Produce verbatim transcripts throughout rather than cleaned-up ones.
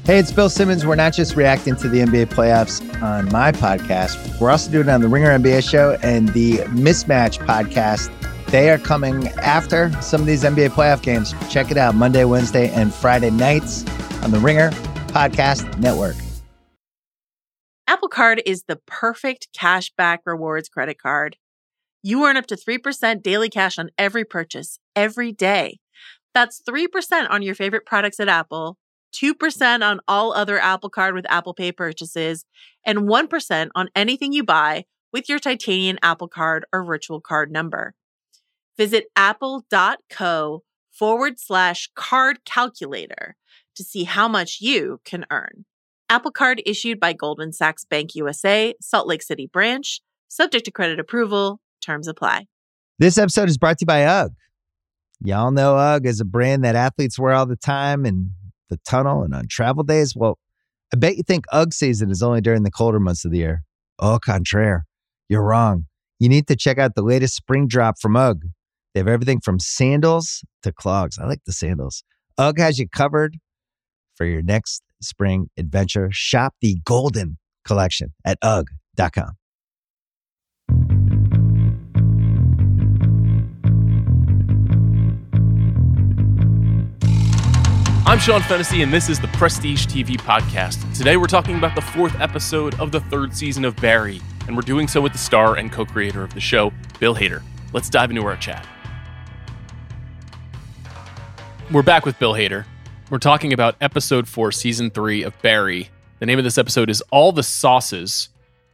Hey, it's Bill Simmons. We're not just reacting to the N B A playoffs on my podcast. We're also doing it on the Ringer N B A show and the Mismatch podcast. They are coming after some of these N B A playoff games. Check it out Monday, Wednesday, and Friday nights on the Ringer Podcast Network. Apple Card is the perfect cashback rewards credit card. You earn up to three percent daily cash on every purchase, every day. That's three percent on your favorite products at Apple, two percent on all other Apple Card with Apple Pay purchases, and one percent on anything you buy with your titanium Apple Card or virtual card number. Visit apple.co forward slash card calculator to see how much you can earn. Apple Card issued by Goldman Sachs Bank U S A, Salt Lake City branch, subject to credit approval. Terms apply. This episode is brought to you by UGG. Y'all know UGG is a brand that athletes wear all the time in the tunnel and on travel days. Well, I bet you think UGG season is only during the colder months of the year. Au contraire, you're wrong. You need to check out the latest spring drop from UGG. They have everything from sandals to clogs. I like the sandals. UGG has you covered for your next spring adventure. Shop the Golden Collection at ugg dot com. I'm Sean Fennessy, and this is the Prestige T V podcast. Today, we're talking about the fourth episode of the third season of Barry, and we're doing so with the star and co-creator of the show, Bill Hader. Let's dive into our chat. We're back with Bill Hader. We're talking about episode four, season three of Barry. The name of this episode is All the Sauces.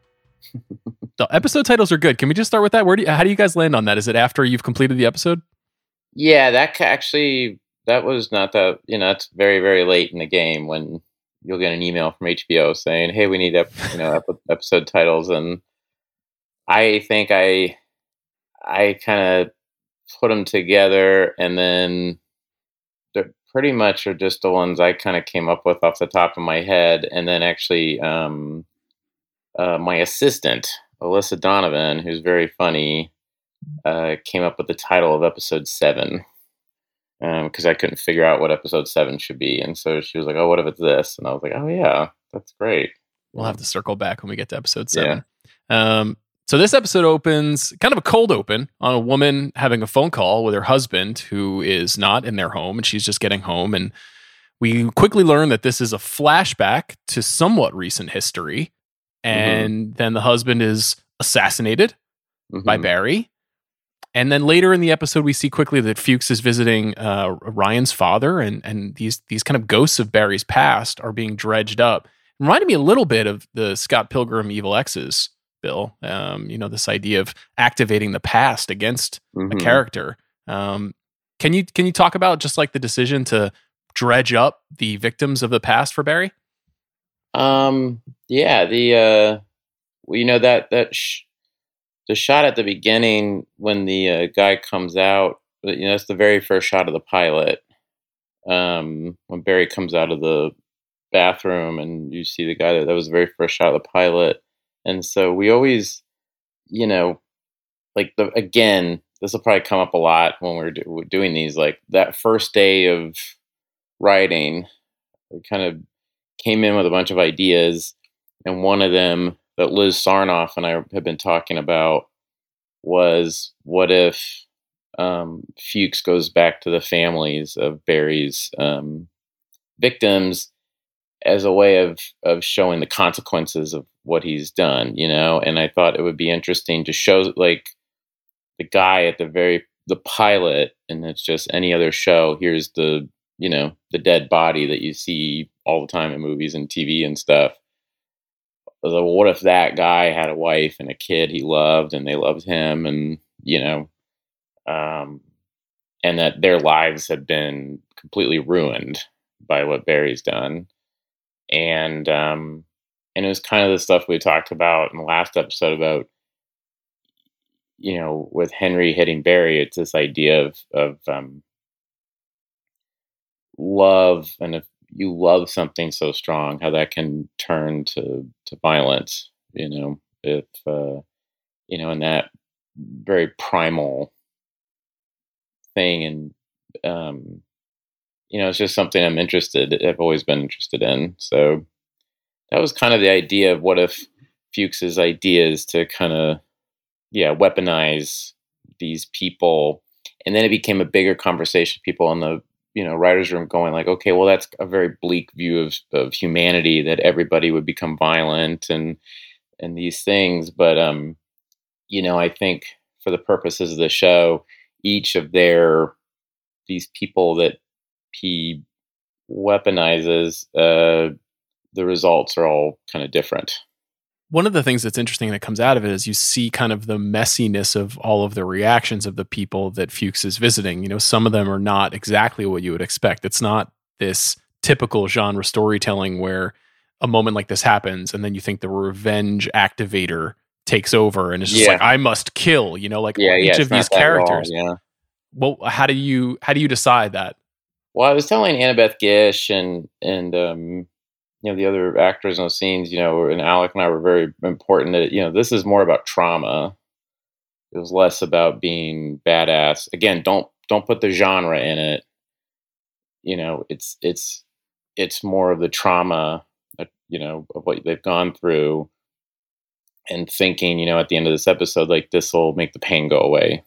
The episode titles are good. Can we just start with that? Where do you, how do you guys land on that? Is it after you've completed the episode? Yeah, that ca- actually, that was not that, you know, it's very, very late in the game when you'll get an email from H B O saying, hey, we need, ep- you know, ep- episode titles. And I think I, I kind of put them together, and then they pretty much are just the ones I kind of came up with off the top of my head. And then actually, um, uh, my assistant, Alyssa Donovan, who's very funny, uh, came up with the title of episode seven. Because um, I couldn't figure out what episode seven should be. And so she was like, oh, what if it's this? And I was like, oh, yeah, that's great. We'll have to circle back when we get to episode seven. Yeah. Um, so this episode opens kind of a cold open on a woman having a phone call with her husband who is not in their home, and she's just getting home. And we quickly learn that this is a flashback to somewhat recent history. And mm-hmm. then the husband is assassinated mm-hmm. by Barry. And then later in the episode, we see quickly that Fuchs is visiting uh, Ryan's father, and and these these kind of ghosts of Barry's past are being dredged up. It reminded me a little bit of the Scott Pilgrim Evil X's, Bill. Um, you know, this idea of activating the past against mm-hmm. a character. Um, can you can you talk about just like the decision to dredge up the victims of the past for Barry? Um. Yeah. The uh, well, you know that that. Sh- The shot at the beginning when the uh, guy comes out, you know, it's the very first shot of the pilot. Um, when Barry comes out of the bathroom and you see the guy, that, that was the very first shot of the pilot. And so we always, you know, like the, again, this will probably come up a lot when we're, do, we're doing these, like that first day of writing, we kind of came in with a bunch of ideas, and one of them that Liz Sarnoff and I have been talking about was, what if um, Fuchs goes back to the families of Barry's um, victims as a way of, of showing the consequences of what he's done, you know? And I thought it would be interesting to show like the guy at the very, the pilot, and it's just any other show, here's the, you know, the dead body that you see all the time in movies and T V and stuff. So what if that guy had a wife and a kid he loved, and they loved him, and, you know, um, and that their lives have been completely ruined by what Barry's done. And, um, and it was kind of the stuff we talked about in the last episode about, you know, with Henry hitting Barry, it's this idea of, of, um, love. And if you love something so strong, how that can turn to, to violence, you know, if, uh, you know, and that very primal thing. And, um, you know, it's just something I'm interested, I've always been interested in. So that was kind of the idea of what if Fuchs's idea is to kind of, yeah, weaponize these people. And then it became a bigger conversation. People in the, you know, writer's room going like, okay, well, that's a very bleak view of, of humanity, that everybody would become violent and, and these things. But, um, you know, I think for the purposes of the show, each of their, these people that he weaponizes, uh, the results are all kind of different. One of the things that's interesting that comes out of it is you see kind of the messiness of all of the reactions of the people that Fuchs is visiting. You know, some of them are not exactly what you would expect. It's not this typical genre storytelling where a moment like this happens and then you think the revenge activator takes over and it's just Yeah. like, I must kill, you know, like Yeah, each yeah, of it's not these that at all, characters. yeah. Well, how do you how do you decide that? Well, I was telling Annabeth Gish and and um, you know, the other actors in those scenes, you know, and Alec and I were very important that, you know, this is more about trauma. It was less about being badass. Again, don't don't put the genre in it. You know, it's it's it's more of the trauma, that, you know, of what they've gone through, and thinking, you know, at the end of this episode, like, this will make the pain go away.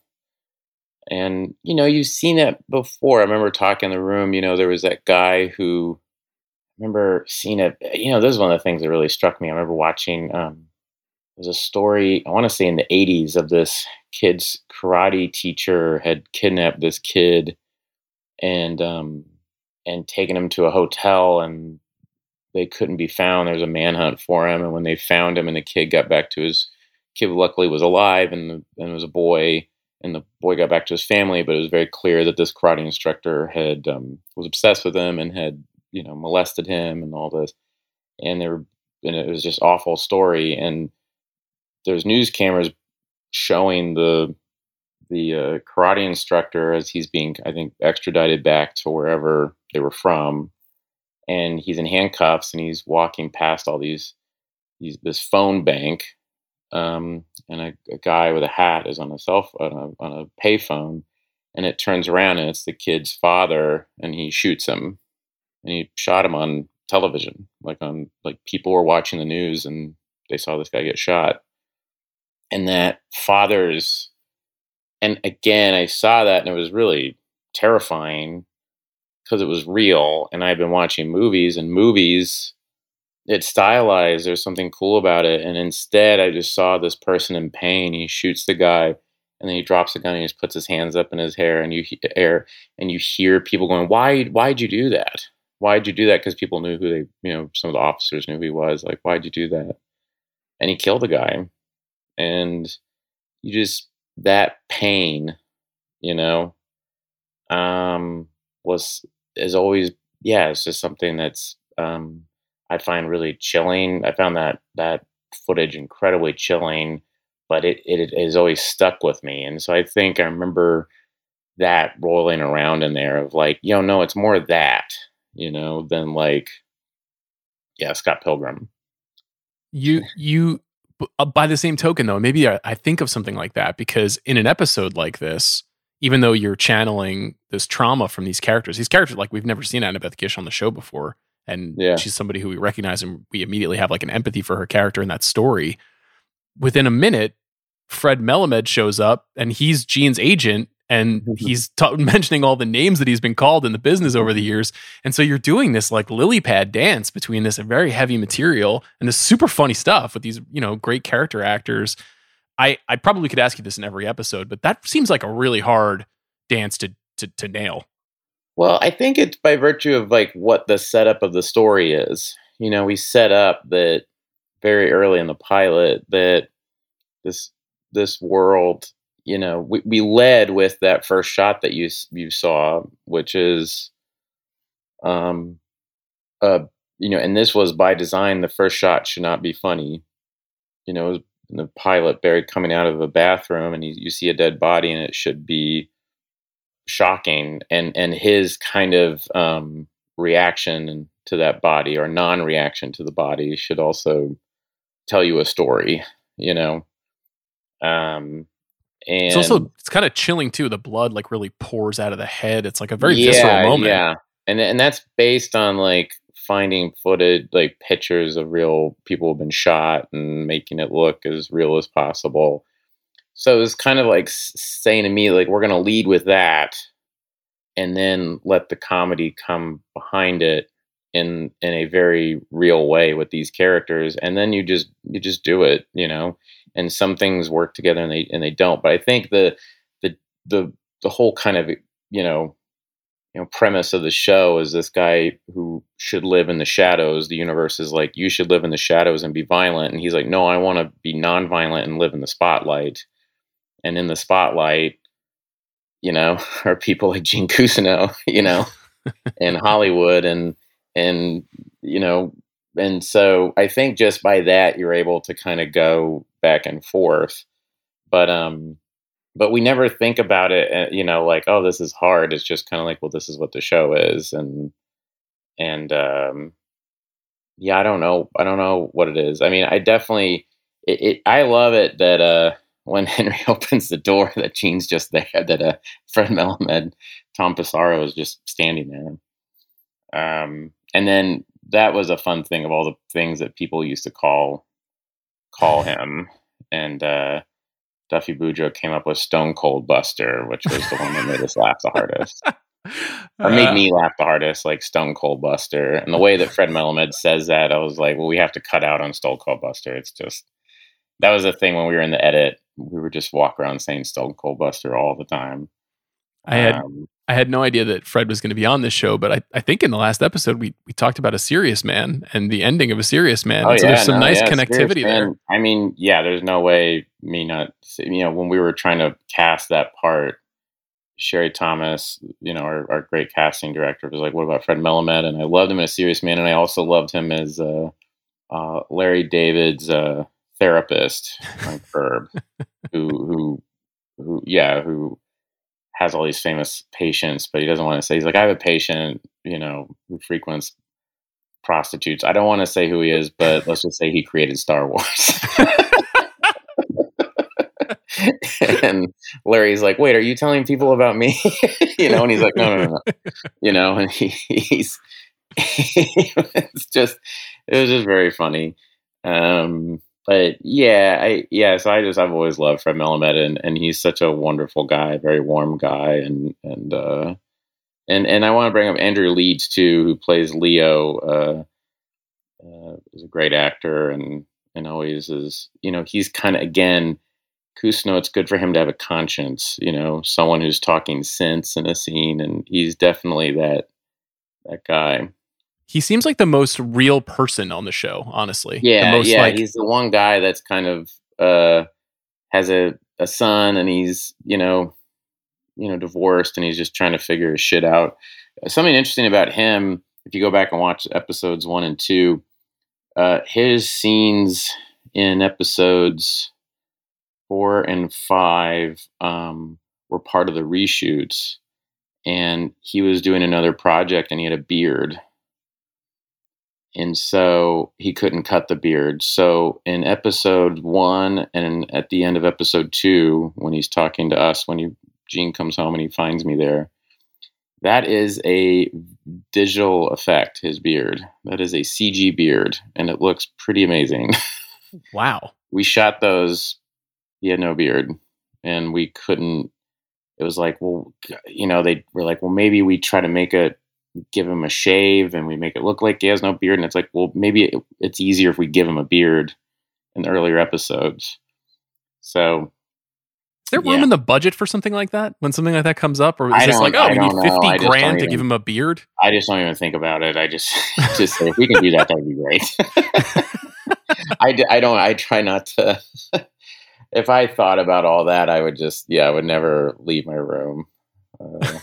And, you know, you've seen that before. I remember talking in the room, you know, there was that guy who, I remember seeing it, you know, this is one of the things that really struck me. I remember watching, um, there's a story, I want to say in the eighties, of this kid's karate teacher had kidnapped this kid and, um, and taken him to a hotel, and they couldn't be found. There was a manhunt for him. And when they found him and the kid got back to his, kid luckily was alive, and, the, and it was a boy, and the boy got back to his family, but it was very clear that this karate instructor had, um, was obsessed with him and had, you know, molested him and all this. And there, and it was just awful story. And there's news cameras showing the, the uh, karate instructor as he's being, I think, extradited back to wherever they were from. And he's in handcuffs and he's walking past all these, these this phone bank. Um, and a, a guy with a hat is on a cell phone, on a, on a payphone, and it turns around and it's the kid's father, and he shoots him, and he shot him on television, like on like people were watching the news and they saw this guy get shot. And that father's, and again, I saw that and it was really terrifying because it was real. And I've been watching movies, and movies, it's stylized. There's something cool about it. And instead, I just saw this person in pain. He shoots the guy, and then he drops the gun and he just puts his hands up in his hair, and you air, and you hear people going, "Why? Why'd you do that? Why'd you do that?" Because people knew who they, you know, some of the officers knew who he was. Like, why'd you do that? And he killed the guy. And you just, that pain, you know, um, was is always, yeah, it's just something that's. Um, I find really chilling. I found that that footage incredibly chilling, but it, it it has always stuck with me. And so I think I remember that rolling around in there of like, yo, no, it's more that, you know, than like, yeah, Scott Pilgrim. You you by the same token though, maybe I, I think of something like that because in an episode like this, even though you're channeling this trauma from these characters, these characters, like we've never seen Annabeth Gish on the show before. And yeah. she's somebody who we recognize and we immediately have like an empathy for her character in that story. Within a minute, Fred Melamed shows up and he's Gene's agent and he's ta- mentioning all the names that he's been called in the business over the years. And so you're doing this like lily pad dance between this very heavy material and this super funny stuff with these, you know, great character actors. I, I probably could ask you this in every episode, but that seems like a really hard dance to to, to nail. Well, I think it's by virtue of like what the setup of the story is. You know, we set up that very early in the pilot that this this world, you know, we, we led with that first shot that you you saw, which is, um, uh, you know, and this was by design. The first shot should not be funny. You know, it was in the pilot, Barry coming out of a bathroom, and you, you see a dead body, and it should be shocking, and and his kind of um reaction to that body or non-reaction to the body should also tell you a story, you know. Um and it's also, it's kind of chilling too. The blood like really pours out of the head. It's like a very yeah, visceral moment. Yeah, and and that's based on like finding footage, like pictures of real people who've been shot and making it look as real as possible. So it was kind of like saying to me, like, we're going to lead with that and then let the comedy come behind it in in a very real way with these characters. And then you just you just do it, you know, and some things work together and they and they don't. But I think the the the the whole kind of, you know, you know, premise of the show is this guy who should live in the shadows. The universe is like, you should live in the shadows and be violent. And he's like, no, I want to be nonviolent and live in the spotlight. And in the spotlight, you know, are people like Gene Cousineau, you know, in Hollywood. And, and, you know, and so I think just by that, you're able to kind of go back and forth. But, um, but we never think about it, you know, like, oh, this is hard. It's just kind of like, well, this is what the show is. And, and, um, yeah, I don't know. I don't know what it is. I mean, I definitely, it, it I love it that, uh, when Henry opens the door, that Gene's just there, that uh, Fred Melamed, Tom Pissarro is just standing there. Um, and then that was a fun thing of all the things that people used to call call him. And uh, Duffy Boudreaux came up with Stone Cold Buster, which was the one that made us laugh the hardest. Or made me laugh the hardest, like Stone Cold Buster. And the way that Fred Melamed says that, I was like, well, we have to cut out on Stone Cold Buster. It's just, that was the thing when we were in the edit. We would just walk around saying Stone Cold Buster all the time. I had Um, I had no idea that Fred was going to be on this show, but I, I think in the last episode we we talked about A Serious Man and the ending of A Serious Man. Oh, so yeah, there's some no, nice yeah, connectivity Serious there. Man. I mean, yeah, there's no way me not, you know, when we were trying to cast that part, Sherry Thomas, you know, our, our great casting director, was like, what about Fred Melamed? And I loved him as Serious Man. And I also loved him as uh, uh, Larry David's uh, therapist on Curb, who, who, who, yeah, who has all these famous patients, but he doesn't want to say, he's like, I have a patient, you know, who frequents prostitutes. I don't want to say who he is, but let's just say he created Star Wars. And Larry's like, wait, are you telling people about me? You know, and he's like, no, no, no, no. You know, and he, he's, it's just, it was just very funny. Um, but yeah, I, yeah, so I just, I've always loved Fred Melamed, and, and he's such a wonderful guy, very warm guy. And, and, uh, and, and I want to bring up Andrew Leeds too, who plays Leo, uh, uh, is a great actor and, and always is, you know, he's kind of, again, Cousineau, it's good for him to have a conscience, you know, someone who's talking sense in a scene, and he's definitely that that guy. He seems like the most real person on the show, honestly. Yeah, the most, yeah, like, he's the one guy that's kind of uh, has a, a son, and he's, you know, you know, divorced, and he's just trying to figure his shit out. Something interesting about him, if you go back and watch episodes one and two, uh, his scenes in episodes four and five um, were part of the reshoots, and he was doing another project and he had a beard. And so he couldn't cut the beard. So in episode one and at the end of episode two, when he's talking to us, when he, Gene comes home and he finds me there, that is a digital effect, his beard. That is a C G beard, and it looks pretty amazing. wow. We shot those. He had no beard, and we couldn't, it was like, well, you know, they were like, well, maybe we try to make it, give him a shave and we make it look like he has no beard. And it's like, well, maybe it, it's easier if we give him a beard in the earlier episodes. So is there room yeah. in the budget for something like that when something like that comes up? Or is I this don't- like, oh, I we need don't know. I fifty just grand don't to even- give him a beard? I just don't even think about it. I just, just say, if we can do that, that'd be great. I, d- I don't, I try not to, if I thought about all that, I would just, yeah, I would never leave my room. Uh,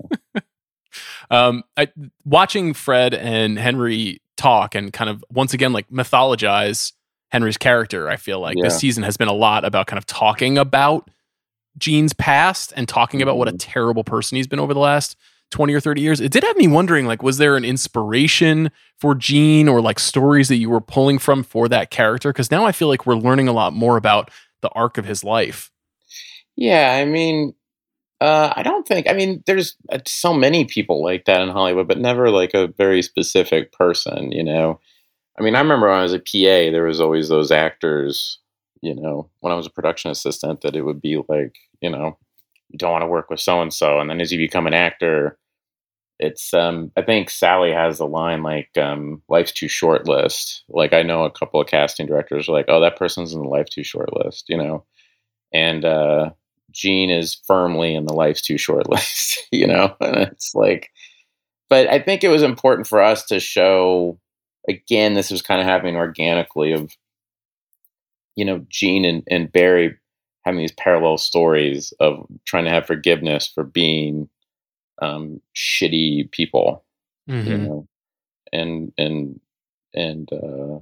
Um, I, watching Fred and Henry talk and kind of once again like mythologize Henry's character, I feel like Yeah. this season has been a lot about kind of talking about Gene's past and talking about what a Mhm. terrible person he's been over the last twenty or thirty years. It did have me wondering, like, was there an inspiration for Gene or like stories that you were pulling from for that character? Because now I feel like we're learning a lot more about the arc of his life. yeah, I mean, Uh, I don't think. I mean, there's uh, so many people like that in Hollywood, but never like a very specific person. You know, I mean, I remember when I was a P A, there was always those actors. You know, when I was a production assistant, that it would be like, you know, you don't want to work with so and so, and then as you become an actor, it's. Um, I think Sally has a line like, um, "Life's too short" list. Like, I know a couple of casting directors are like, "Oh, that person's in the life too short list," you know, and. uh Gene is firmly in the life's too short list, you know? And it's like, but I think it was important for us to show, again, this was kind of happening organically of, you know, Gene and, and Barry having these parallel stories of trying to have forgiveness for being um, shitty people, Mm-hmm. you know? And, and, and, uh,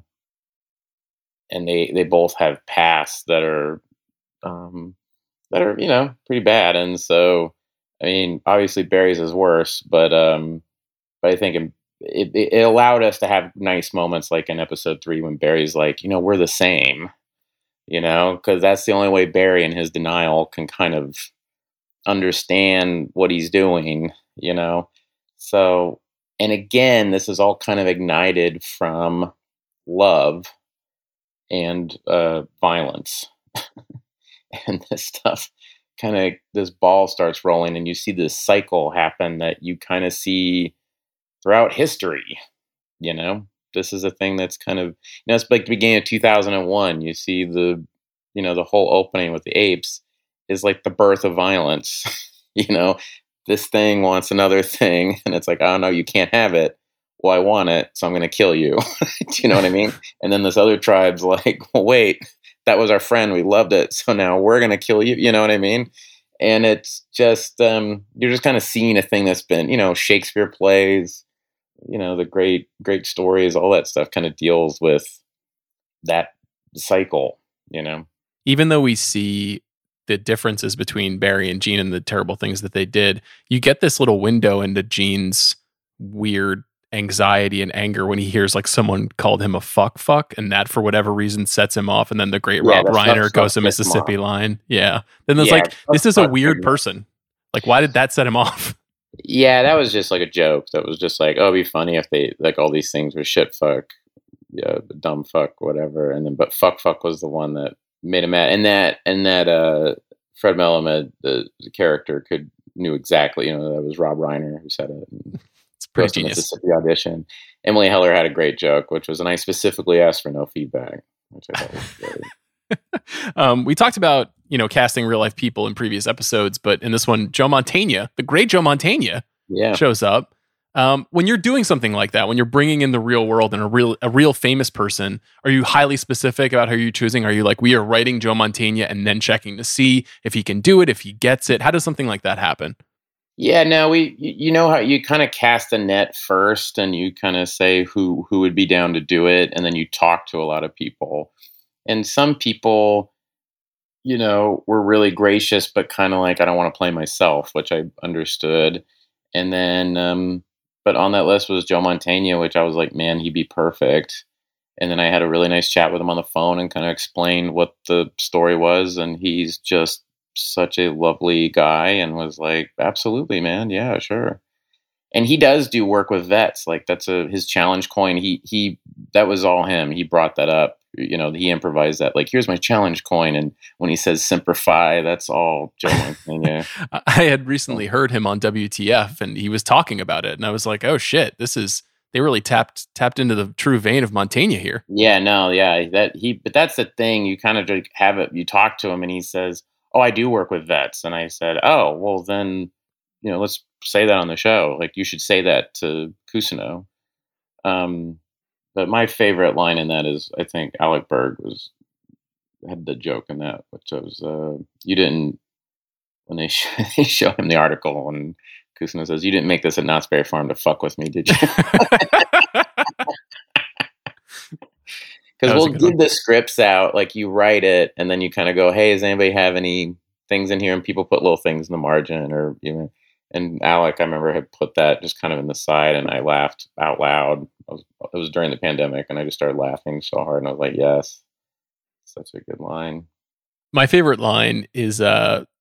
and they, they both have pasts that are, um, that are, you know, pretty bad. And so, I mean, obviously Barry's is worse, but, um, but I think it, it, it allowed us to have nice moments like in episode three when Barry's like, you know, we're the same, you know, because that's the only way Barry in his denial can kind of understand what he's doing, you know? So, and again, this is all kind of ignited from love and uh, violence. And this stuff kind of, this ball starts rolling, and you see this cycle happen that you kind of see throughout history. You know, this is a thing that's kind of, you know, it's like the beginning of two thousand one. You see the, you know, the whole opening with the apes is like the birth of violence. You know, this thing wants another thing, and it's like, oh no, you can't have it. Well, I want it, so I'm going to kill you. Do you know what I mean? And then this other tribe's like, well, wait. That was our friend. We loved it. So now we're going to kill you. You know what I mean? And it's just, um, you're just kind of seeing a thing that's been, you know, Shakespeare plays, you know, the great, great stories, all that stuff kind of deals with that cycle, you know? Even though we see the differences between Barry and Gene and the terrible things that they did, you get this little window into Gene's weird anxiety and anger when he hears like someone called him a fuck fuck, and that for whatever reason sets him off. And then the great Yeah, Rob the Reiner fuck goes to fuck gets him Mississippi off. line. Yeah. Then there's Yeah, like, fuck this is a fuck weird gets him off. person. Like, why did that set him off? Yeah, that was just like a joke. That was just like, oh, it'd be funny if they, like all these things were shit fuck, yeah, dumb fuck, whatever. And then, but fuck fuck was the one that made him mad. And that, and that, uh, Fred Melamed, the, the character, could knew exactly, you know, that was Rob Reiner who said it. And It's pretty goes to genius. Mississippi audition. Emily Heller had a great joke, which was, and I specifically asked for no feedback, which I thought was great. um, we talked about, you know, casting real life people in previous episodes, but in this one, Joe Mantegna, the great Joe Mantegna, Yeah. shows up. Um, when you're doing something like that, when you're bringing in the real world and a real a real famous person, are you highly specific about who you're choosing? Are you like, we are writing Joe Mantegna and then checking to see if he can do it, if he gets it? How does something like that happen? Yeah, no, we, you you know how you kind of cast a net first and you kind of say who, who would be down to do it. And then you talk to a lot of people, and some people, you know, were really gracious, but kind of like, I don't want to play myself, which I understood. And then, um, but on that list was Joe Mantegna, which I was like, man, he'd be perfect. And then I had a really nice chat with him on the phone and kind of explained what the story was. And he's just such a lovely guy and was like, absolutely, man. Yeah, sure. And he does do work with vets. Like that's a, his challenge coin. He, he, that was all him. He brought that up. You know, he improvised that. Like, here's my challenge coin. And when he says Simplify, that's all Joe Mantegna. I had recently heard him on W T F and he was talking about it. And I was like, oh shit, this is, they really tapped, tapped into the true vein of Mantegna here. Yeah, no, yeah, that he, but that's the thing. You kind of just have it, you talk to him and he says, oh, I do work with vets. And I said, oh, well then, you know, let's say that on the show. Like, you should say that to Cousineau. Um, but my favorite line in that is, I think Alec Berg was, had the joke in that, which was, uh, you didn't, when they, sh- they show him the article and Cousineau says, you didn't make this at Knott's Berry Farm to fuck with me, did you? Because we'll give the scripts out, like you write it, and then you kind of go, hey, does anybody have any things in here? And people put little things in the margin, or, you know, and Alec, I remember, had put that just kind of in the side, and I laughed out loud. I was, it was during the pandemic, and I just started laughing so hard, and I was like, yes, such a good line. My favorite line is uh,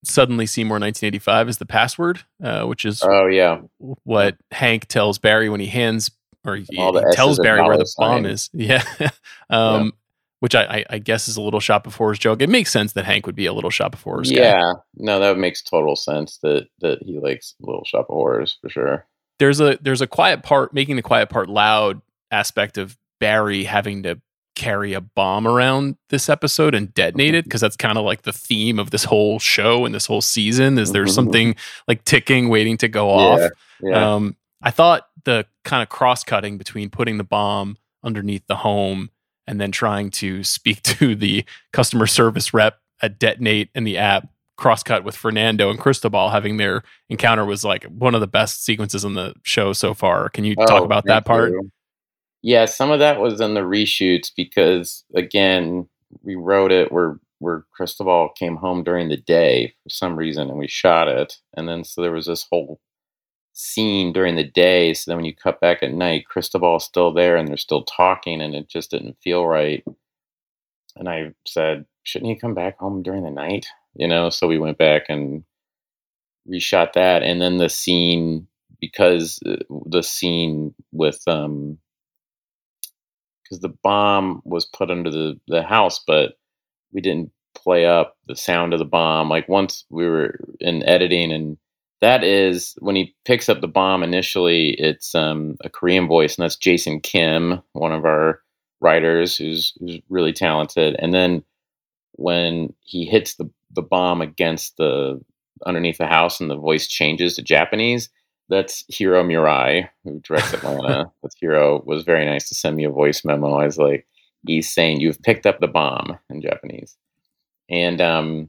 Suddenly Seymour nineteen eighty-five is the password, uh, which is oh yeah, what Hank tells Barry when he hands or he, All the he tells S's of Barry where dollar the bomb sign. is. Yeah. um, Yeah. Which I, I, I guess is a little shot before his joke. It makes sense that Hank would be a little shot before his guy. Yeah, no, that makes total sense that that he likes Little Shop of Horrors for sure. There's a there's a quiet part, making the quiet part loud aspect of Barry having to carry a bomb around this episode and detonate it, because that's kind of like the theme of this whole show and this whole season is there's something like ticking waiting to go off. Yeah, yeah. Um, I thought the kind of cross-cutting between putting the bomb underneath the home and then trying to speak to the customer service rep at Detonate and the app, cross-cut with Fernando and Cristobal having their encounter, was like one of the best sequences in the show so far. Can you Oh, talk about that thank part? you. Yeah, some of that was in the reshoots because, again, we wrote it where where Cristobal came home during the day for some reason, and we shot it. And then so there was this whole scene during the day. So then when you cut back at night, Cristobal's still there and they're still talking, and it just didn't feel right. And I said, shouldn't he come back home during the night? You know, so we went back and reshot that. And then the scene, because uh, the scene with, um, because the bomb was put under the, the house, but we didn't play up the sound of the bomb. Like once we were in editing, and that is when he picks up the bomb initially, it's um, a Korean voice, and that's Jason Kim, one of our writers who's, who's really talented. And then when he hits the, the bomb against the underneath the house and the voice changes to Japanese, that's Hiro Murai, who directs Atlanta. But Hiro was very nice to send me a voice memo. I was like, he's saying, "You've picked up the bomb" in Japanese. And um,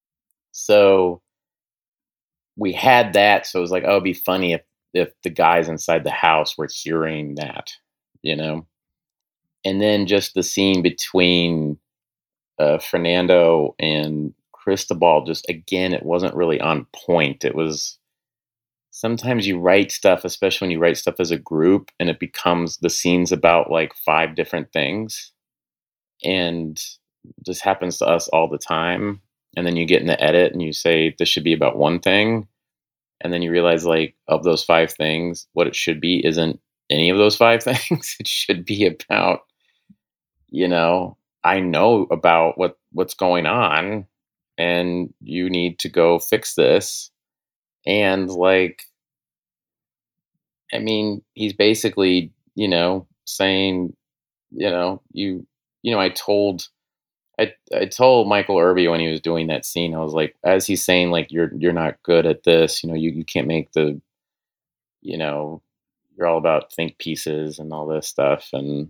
so we had that. So it was like, oh, it'd be funny if, if the guys inside the house were hearing that, you know? And then just the scene between uh, Fernando and Cristobal, just again, it wasn't really on point. It was, sometimes you write stuff, especially when you write stuff as a group, and it becomes the scene's about like five different things. And this happens to us all the time. And then you get in the edit and you say, this should be about one thing. And then you realize, like, of those five things, what it should be isn't any of those five things. It should be about, you know, I know about what, what's going on, and you need to go fix this. And like, I mean, he's basically, you know, saying, you know, you, you know, I told, I, I told Michael Irby when he was doing that scene, I was like, as he's saying, like, you're, you're not good at this, you know, you, you can't make the, you know, you're all about think pieces and all this stuff. And,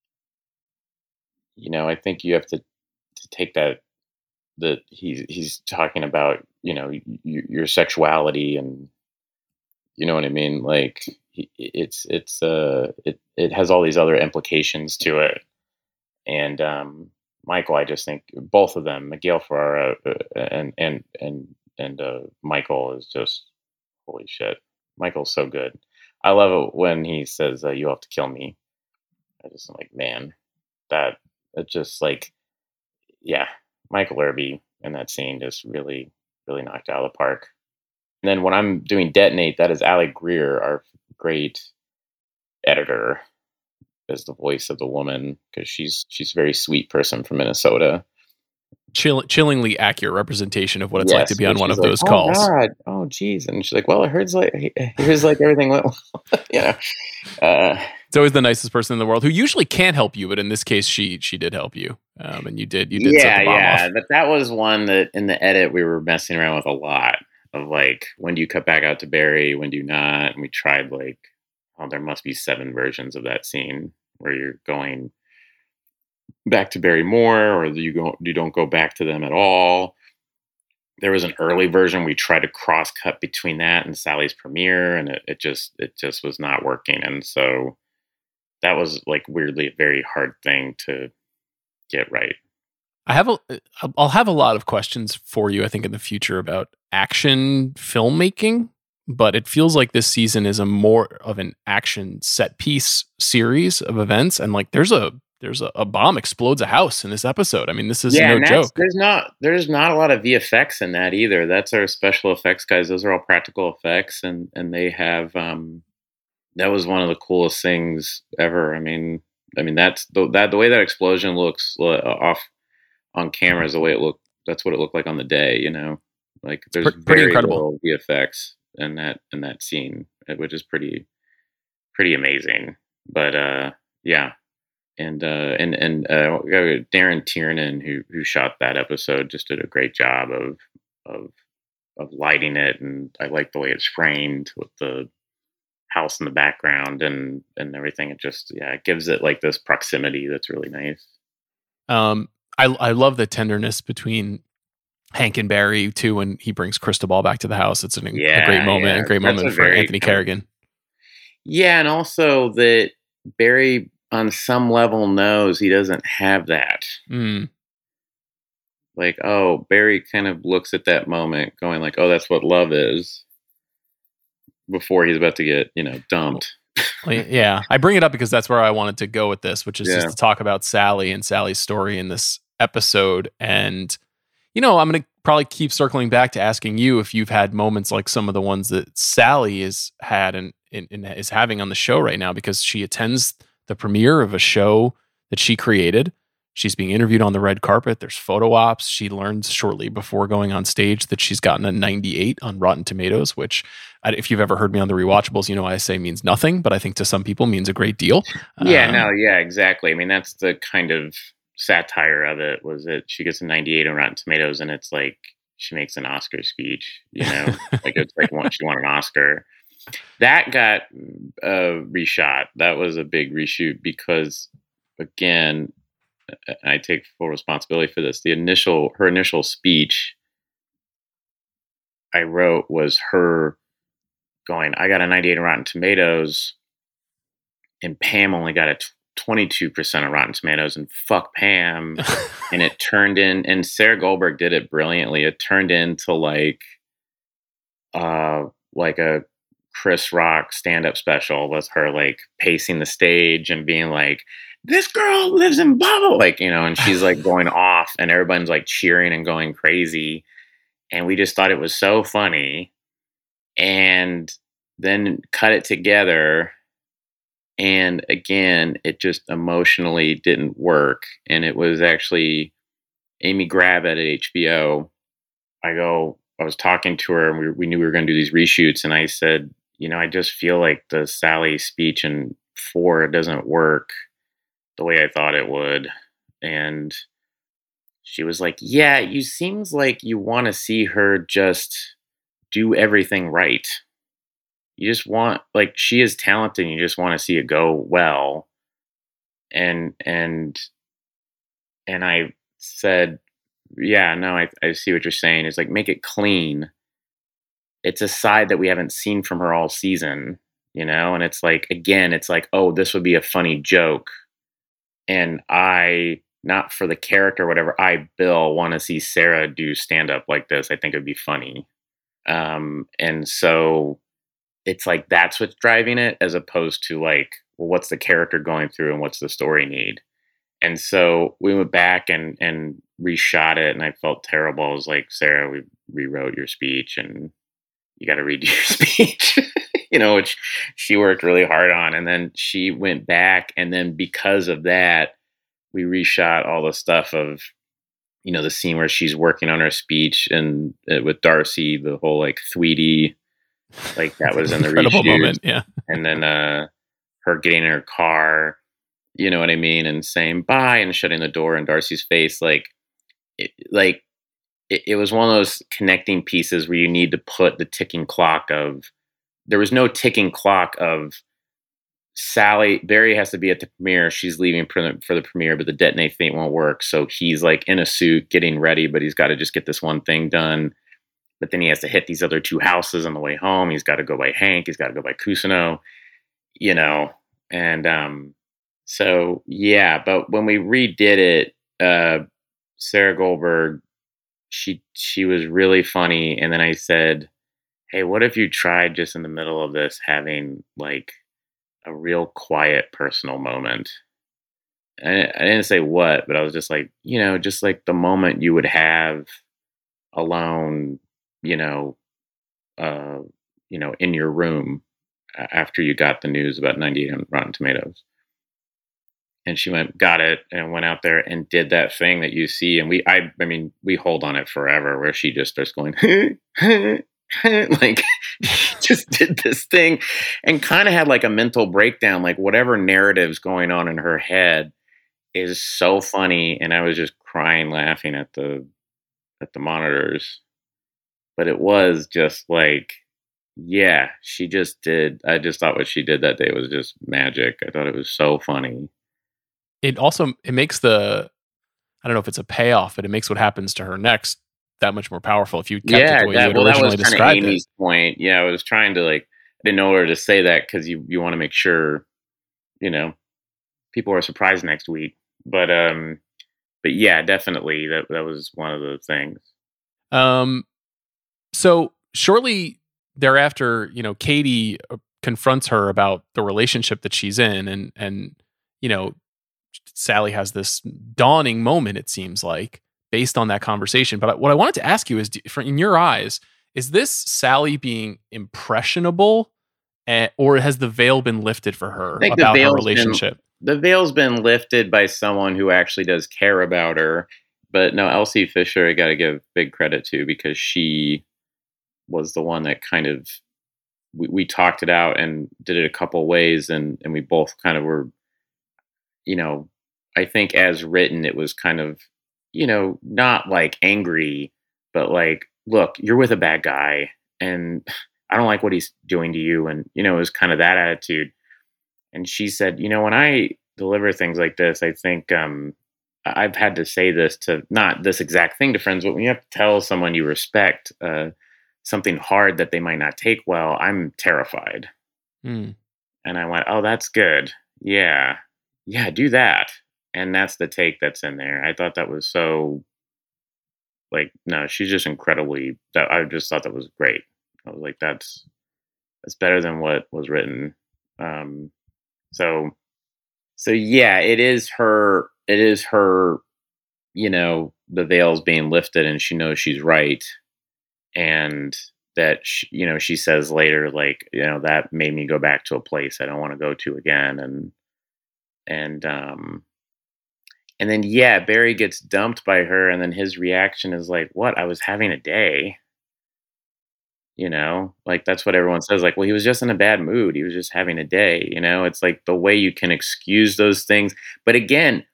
you know, I think you have to, to take that, that he's, he's talking about, you know, y- your sexuality, and you know what I mean? Like, it's, it's, uh, it, it has all these other implications to it. And, um, Michael, I just think both of them, Miguel Ferrara uh, and, and, and, and, uh, Michael is just, holy shit. Michael's so good. I love it when he says, uh, you have to kill me. I just am like, man, that, it just like, yeah, Michael Irby in that scene just really, really knocked out of the park. And then when I'm doing Detonate, that is Allie Greer, our great editor, as the voice of the woman, because she's she's a very sweet person from Minnesota. Chill, chillingly accurate representation of what it's Yes, like to be on one of like, those oh, calls. God. Oh, geez. And she's like, well, it hurts like, here's like everything went well. You know, uh, it's always the nicest person in the world who usually can't help you, but in this case, she she did help you, um, and you did you did yeah, set the bomb yeah. off. But that was one that in the edit we were messing around with a lot of, like, when do you cut back out to Barry, when do you not? And we tried, like, oh, there must be seven versions of that scene where you're going back to Barry more, or you go you don't go back to them at all. There was an early version we tried to cross cut between that and Sally's premiere, and it, it just it just was not working. And so that was, like, weirdly a very hard thing to get right. I have a I'll have a lot of questions for you, I think, in the future about action filmmaking, but it feels like this season is a more of an action set piece series of events. And like, there's a there's a, a bomb explodes a house in this episode. I mean, this is yeah, no and that's, joke. There's not there's not a lot of V F X in that either. That's our special effects guys. Those are all practical effects, and and they have um, that was one of the coolest things ever. I mean, I mean that's the that the way that explosion looks uh, off on camera is the way it looked. That's what it looked like on the day. You know, like there's Pretty very incredible. little V F X in that in that scene, which is pretty pretty amazing. But uh, yeah. And uh, and and uh, Darren Tiernan, who who shot that episode, just did a great job of of of lighting it, and I like the way it's framed with the house in the background and and everything. It just yeah, it gives it like this proximity that's really nice. Um, I I love the tenderness between Hank and Barry too when he brings Cristobal back to the house. It's an, yeah, a great moment, yeah. a great That's moment a for very Anthony kind of- Carrigan. Yeah, and also that Barry, on some level, knows he doesn't have that. Mm. Like, oh, Barry kind of looks at that moment going like, oh, that's what love is, before he's about to get, you know, dumped. Well, yeah, I bring it up because that's where I wanted to go with this, which is Yeah. just to talk about Sally and Sally's story in this episode. And, you know, I'm going to probably keep circling back to asking you if you've had moments like some of the ones that Sally has had and, and, and is having on the show right now, because she attends the premiere of a show that she created. She's being interviewed on the red carpet. There's photo ops. She learns shortly before going on stage that she's gotten a ninety-eight on Rotten Tomatoes, which I- if you've ever heard me on the Rewatchables, you know I say means nothing, but I think to some people means a great deal. Yeah, Um, no, yeah, exactly. I mean, that's the kind of satire of it, was that she gets a ninety-eight on Rotten Tomatoes, and it's like she makes an Oscar speech, you know, like it's like one, she won an Oscar. That got uh, reshot. That was a big reshoot because, again, I take full responsibility for this. The initial, her initial speech I wrote was her going, I got a ninety-eight on Rotten Tomatoes, and Pam only got a twenty-two percent on Rotten Tomatoes, and fuck Pam. And it turned in, and Sarah Goldberg did it brilliantly. It turned into like, uh, like a Chris Rock stand-up special with her like pacing the stage and being like, this girl lives in blah, blah, like, you know, and she's like going off, and everybody's like cheering and going crazy. And we just thought it was so funny, and then cut it together. And again, it just emotionally didn't work. And it was actually Amy Grabb at H B O. I go, I was talking to her, and we, we knew we were going to do these reshoots. And I said, you know, I just feel like the Sally speech in four doesn't work the way I thought it would. And she was like, yeah, you seems like you want to see her just do everything right. You just want, like, she is talented, and you just want to see it go well. And, and, and I said, yeah, no, I, I see what you're saying. It's like, make it clean. It's a side that we haven't seen from her all season, you know? And it's like, again, it's like, oh, this would be a funny joke. And I, not for the character or whatever, I, Bill, want to see Sarah do stand up like this. I think it'd be funny. Um, and so it's like, that's what's driving it, as opposed to like, well, what's the character going through and what's the story need? And so we went back and, and reshot it, and I felt terrible. I was like, Sarah, we rewrote your speech, and you got to redo your speech, you know, which she worked really hard on. And then she went back, and then because of that, we reshot all the stuff of, you know, the scene where she's working on her speech, and uh, with Darcy, the whole like Thweety, like that was in the incredible reshoot. moment. Yeah. And then uh, her getting in her car, you know what I mean, and saying bye and shutting the door in Darcy's face, like, it, like it, it was one of those connecting pieces where you need to put the ticking clock of. There was no ticking clock of Sally. Barry has to be at the premiere. She's leaving for the, for the premiere, but the detonate feint won't work. So he's like in a suit getting ready, but he's got to just get this one thing done. But then he has to hit these other two houses on the way home. He's got to go by Hank. He's got to go by Cousineau, you know. And um, so, yeah, but when we redid it, uh, Sarah Goldberg, she she was really funny. And then I said, hey, what if you tried just in the middle of this having like a real quiet personal moment? I, I didn't say what, but I was just like, you know, just like the moment you would have alone, you know, uh, you know, in your room after you got the news about ninety-eight on Rotten Tomatoes. And she went, got it, and went out there and did that thing that you see. And we, I, I mean, we hold on it forever, where she just starts going, like, just did this thing, and kind of had like a mental breakdown. Like whatever narrative's going on in her head is so funny, and I was just crying, laughing at the at the monitors. But it was just like, yeah, she just did. I just thought what she did that day was just magic. I thought it was so funny. It also, it makes the, I don't know if it's a payoff, but it makes what happens to her next that much more powerful if you kept yeah, it the way that, you had well, originally that was described Amy's it. point. Yeah, I was trying to like, I didn't know where to say that because you, you want to make sure, you know, people are surprised next week. But um, but yeah, definitely that that was one of the things. Um, so shortly thereafter, you know, Katie confronts her about the relationship that she's in, and and you know, Sally has this dawning moment, it seems like, based on that conversation. But what I wanted to ask you is, in your eyes, is this Sally being impressionable, eh, or has the veil been lifted for her about her relationship? Been, the veil's been lifted by someone who actually does care about her. But no, Elsie Fisher, I got to give big credit to, because she was the one that kind of, we, we talked it out and did it a couple ways, and, and we both kind of were, you know, I think as written, it was kind of, you know, not like angry, but like, look, you're with a bad guy and I don't like what he's doing to you. And, you know, it was kind of that attitude. And she said, you know, when I deliver things like this, I think um, I've had to say this to, not this exact thing to friends, but when you have to tell someone you respect uh, something hard that they might not take well, I'm terrified. Mm. And I went, oh, that's good. Yeah. Yeah, do that. And that's the take that's in there. I thought that was so, like, no, she's just incredibly, that I just thought that was great. I was like, that's, that's better than what was written. Um, so, so yeah, it is her, it is her, you know, the veil's being lifted and she knows she's right. And that, she, you know, she says later, like, you know, that made me go back to a place I don't want to go to again. And, and, um, and then, yeah, Barry gets dumped by her, and then his reaction is like, what? I was having a day. You know, like, that's what everyone says. Like, well, he was just in a bad mood. He was just having a day. You know, it's like the way you can excuse those things. But again,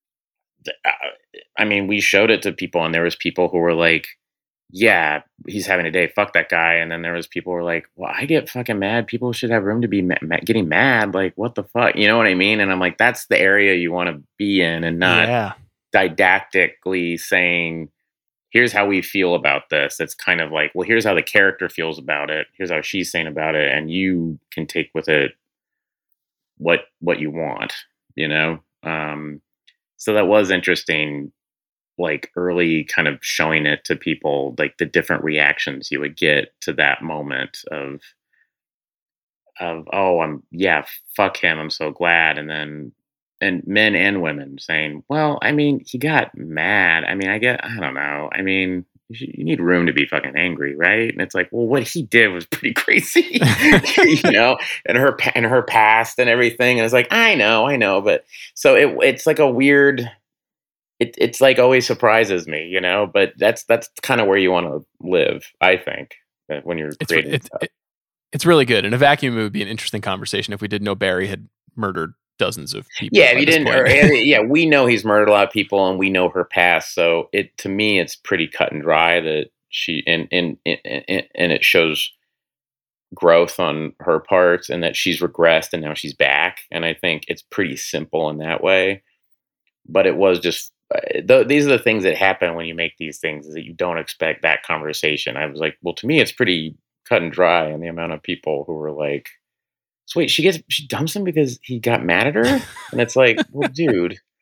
I mean, we showed it to people, and there was people who were like, yeah, he's having a day. Fuck that guy. And then there was people who were like, well, I get fucking mad. People should have room to be ma- ma- getting mad. Like, what the fuck? You know what I mean? And I'm like, that's the area you want to be in, and not yeah. didactically saying, here's how we feel about this. It's kind of like, well, here's how the character feels about it. Here's how she's saying about it. And you can take with it what, what you want, you know? Um, so that was interesting. Like early kind of showing it to people, like the different reactions you would get to that moment of, of, oh, I'm, yeah, fuck him. I'm so glad. And then, and men and women saying, well, I mean, he got mad. I mean, I get, I don't know. I mean, you, you need room to be fucking angry, right? And it's like, well, what he did was pretty crazy, you know, and her, and her past and everything. And it's like, I know, I know. But so it, it's like a weird, It, it's like always surprises me, you know, but that's that's kind of where you want to live, I think, when you're it's, creating it, stuff. It, it's really good. In a vacuum, it would be an interesting conversation if we didn't know Barry had murdered dozens of people. Yeah, if you didn't, or, yeah, we know he's murdered a lot of people, and we know her past. So it, to me, it's pretty cut and dry that she, and and and, and it shows growth on her part, and that she's regressed and now she's back. And I think it's pretty simple in that way. But it was just. Th- these are the things that happen when you make these things, is that you don't expect that conversation. I was like, well, to me, it's pretty cut and dry, and the amount of people who were like, so wait, she gets, she dumps him because he got mad at her? And it's like, well, dude,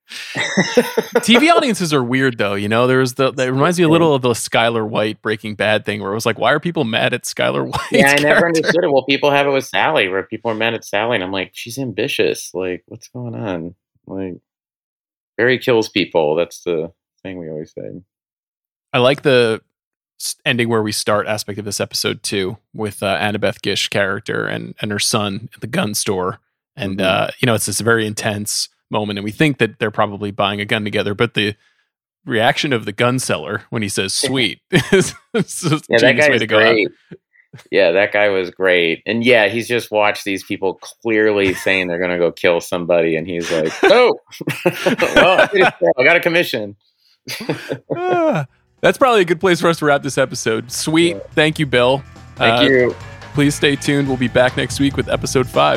T V audiences are weird, though. You know, there's the. It reminds me a little of the Skylar White Breaking Bad thing, where it was like, why are people mad at Skylar White? Yeah, I never understood it. Well, people have it with Sally, where people are mad at Sally, and I'm like, she's ambitious. Like, what's going on? Like, Barry kills people. That's the thing we always say. I like the ending where we start aspect of this episode too, with uh, Annabeth Gish character and and her son at the gun store, and mm-hmm. uh, you know, it's this very intense moment, and we think that they're probably buying a gun together, but the reaction of the gun seller when he says "sweet" is just yeah, that guy's great. Out. Yeah, that guy was great, and yeah, he's just watched these people clearly saying they're going to go kill somebody, and he's like, "Oh, well, I got a commission." ah, that's probably a good place for us to wrap this episode. Sweet, yeah. Thank you, Bill. Thank uh, you. Please stay tuned. We'll be back next week with episode five.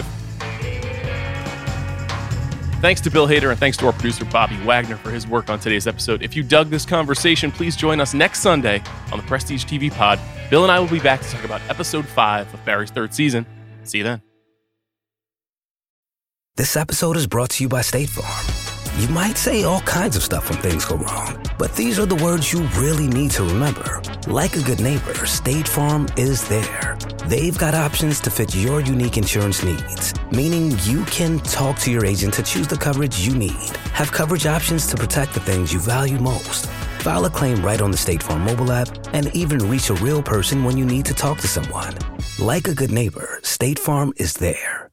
Thanks to Bill Hader and thanks to our producer, Bobby Wagner, for his work on today's episode. If you dug this conversation, please join us next Sunday on the Prestige T V Pod. Bill and I will be back to talk about episode five of Barry's third season. See you then. This episode is brought to you by State Farm. You might say all kinds of stuff when things go wrong, but these are the words you really need to remember. Like a good neighbor, State Farm is there. They've got options to fit your unique insurance needs, meaning you can talk to your agent to choose the coverage you need, have coverage options to protect the things you value most, file a claim right on the State Farm mobile app, and even reach a real person when you need to talk to someone. Like a good neighbor, State Farm is there.